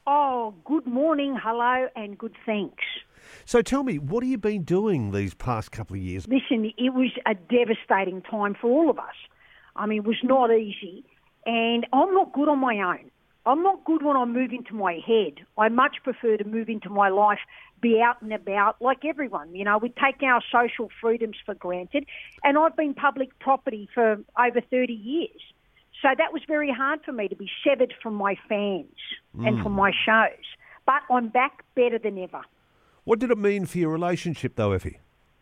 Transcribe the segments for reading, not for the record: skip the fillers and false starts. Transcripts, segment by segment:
Oh, good morning, hello, and good thanks. So tell me, what have you been doing these past couple of years? Listen, it was a devastating time for all of us. I mean, it was not easy, and I'm not good on my own. I'm not good when I move into my head. I much prefer to move into my life, be out and about like everyone. You know, we take our social freedoms for granted, and I've been public property for over 30 years. So that was very hard for me to be severed from my fans and from my shows. But I'm back better than ever. What did it mean for your relationship, though, Effie?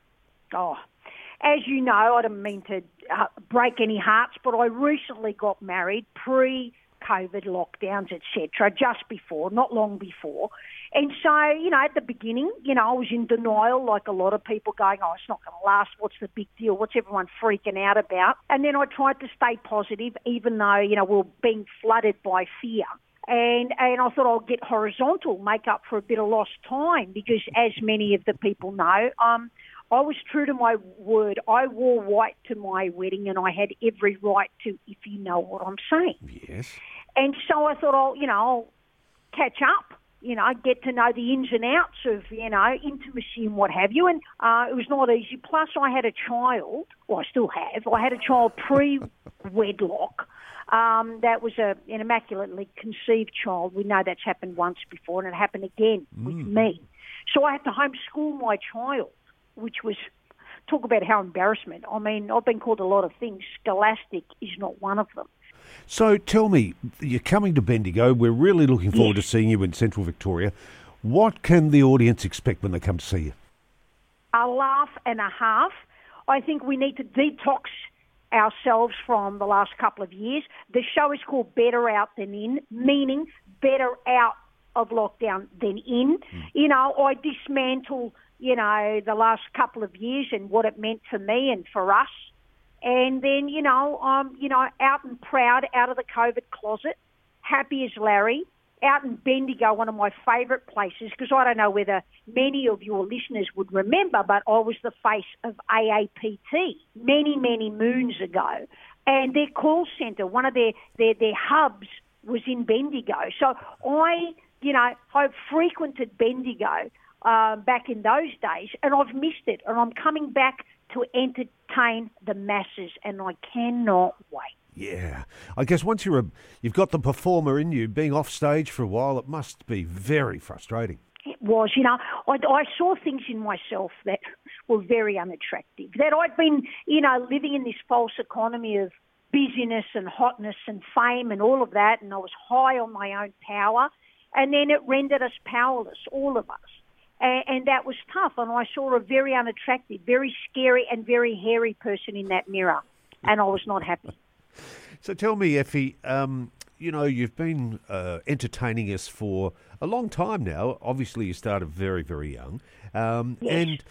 Oh, as you know, I don't mean to break any hearts, but I recently got married pre-COVID lockdowns, etc., just before, not long before. And so, you know, at the beginning, you know, I was in denial like a lot of people going, oh, it's not going to last. What's the big deal? What's everyone freaking out about? And then I tried to stay positive, even though, you know, we were being flooded by fear. And I thought I'll get horizontal, make up for a bit of lost time, because as many of the people know, I was true to my word. I wore white to my wedding, and I had every right to, if you know what I'm saying. Yes. And so I thought I'll catch up, you know, get to know the ins and outs of, you know, intimacy and what have you. And it was not easy. Plus, I had a child. Well, I still have. I had a child pre-wedlock. That was an immaculately conceived child. We know that's happened once before, and it happened again with me. So I had to homeschool my child, which was, talk about how embarrassment. I mean, I've been called a lot of things. Scholastic is not one of them. So tell me, you're coming to Bendigo. We're really looking forward to seeing you in Central Victoria. What can the audience expect when they come to see you? A laugh and a half. I think we need to detox ourselves from the last couple of years. The show is called Better Out Than In, meaning better out of lockdown than in. You know, I dismantle, you know, the last couple of years and what it meant for me and for us. And then, you know, out and proud, out of the COVID closet, happy as Larry, out in Bendigo, one of my favourite places, because I don't know whether many of your listeners would remember, but I was the face of AAPT many, many moons ago. And their call centre, one of their hubs was in Bendigo. So I frequented Bendigo back in those days, and I've missed it. And I'm coming back to entertain the masses, and I cannot wait. Yeah. I guess once you've got the performer in you, being off stage for a while, it must be very frustrating. It was, you know, I saw things in myself that were very unattractive, that I'd been, you know, living in this false economy of busyness and hotness and fame and all of that, and I was high on my own power, and then it rendered us powerless, all of us. And that was tough, and I saw a very unattractive, very scary and very hairy person in that mirror, and I was not happy. So tell me, Effie, you know, you've been entertaining us for a long time now. Obviously, you started very, very young. Yes. And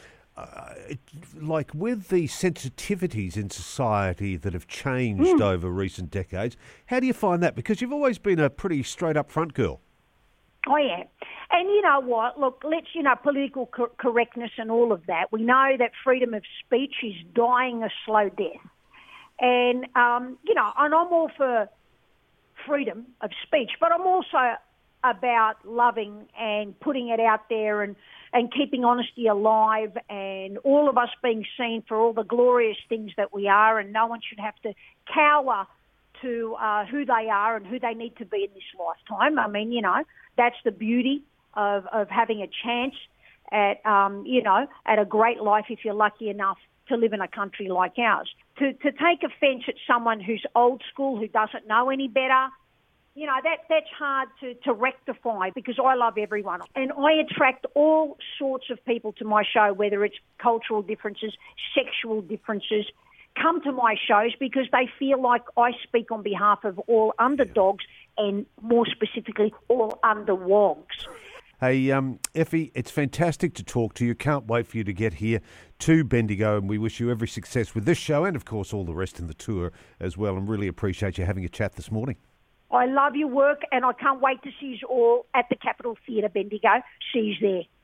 like with the sensitivities in society that have changed over recent decades, how do you find that? Because you've always been a pretty straight up front girl. I am. And you know what? Look, political correctness and all of that. We know that freedom of speech is dying a slow death. And, and I'm all for freedom of speech, but I'm also about loving and putting it out there and keeping honesty alive and all of us being seen for all the glorious things that we are, and no one should have to cower to who they are and who they need to be in this lifetime. I mean, you know, that's the beauty of having a chance at a great life if you're lucky enough to live in a country like ours. To take offence at someone who's old school, who doesn't know any better, you know, that's hard to rectify, because I love everyone. And I attract all sorts of people to my show, whether it's cultural differences, sexual differences. Come to my shows because they feel like I speak on behalf of all underdogs and more specifically all underwogs. Hey, Effie, it's fantastic to talk to you. Can't wait for you to get here to Bendigo, and we wish you every success with this show and, of course, all the rest in the tour as well, and really appreciate you having a chat this morning. I love your work, and I can't wait to see you all at the Capitol Theatre, Bendigo. See you there.